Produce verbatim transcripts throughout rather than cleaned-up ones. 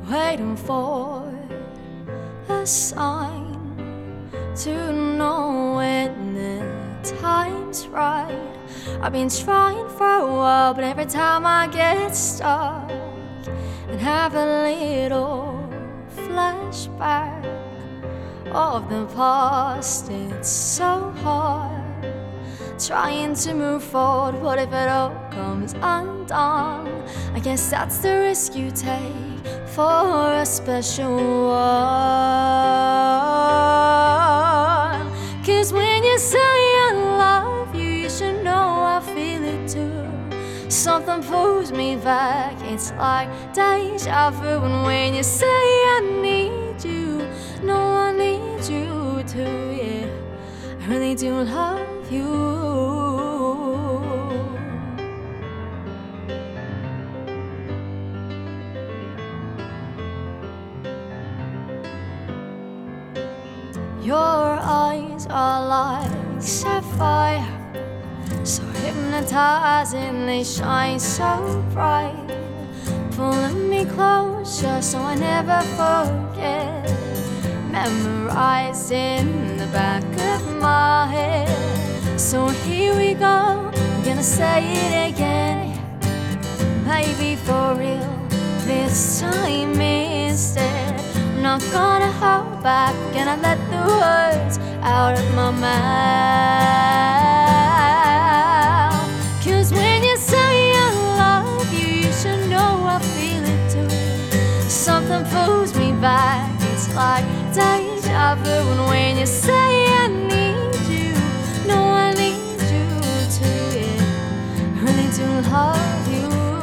waiting for a sign to know when the time's right. I've been trying for a while, but every time I get stuck and have a little flashback of the past, it's so hard trying to move forward. What if it all comes undone? I guess that's the risk you take for a special one. Cause when you say I love you, you should know I feel it too. Something pulls me back, it's like deja vu. And when you say I need you, no, I need you too, yeah. I really do love you. Your eyes are like sapphire, so hypnotizing, they shine so bright, pulling me closer so I never forget, memorized in the back of my head. So here we go, I'm gonna say it again, maybe for real this time instead. I'm not gonna hold back, gonna let the words out of my mouth. Cause when you say I love you, you should know I feel it too. Something pulls me back, it's like deja vu. And when you say I need you, no, I need you too, yeah. I really do love you.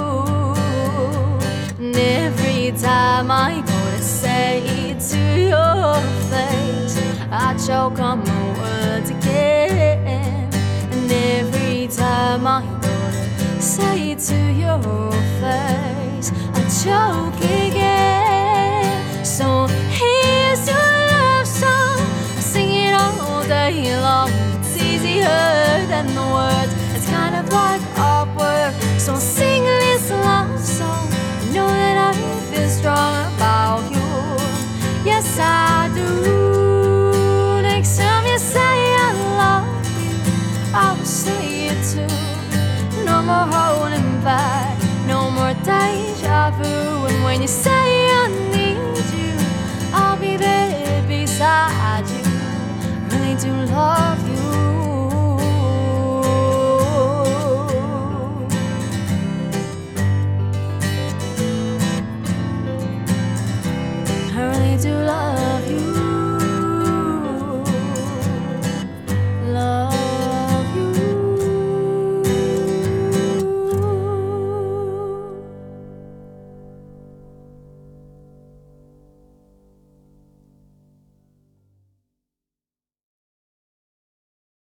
And every time I go to say it to your face, I choke on my words again. And every time I go to say it to your face, I choke again. So here's your love song, I sing it all day long. It's easier than the words, it's kind of like artwork. So sing this love song, know that I feel strong about you. Yes, I do. Next time you say I love you, I will say it too. No more holding back, no more deja vu. And when you say I need you, I'll be there beside you. I really do love you. I really do love you.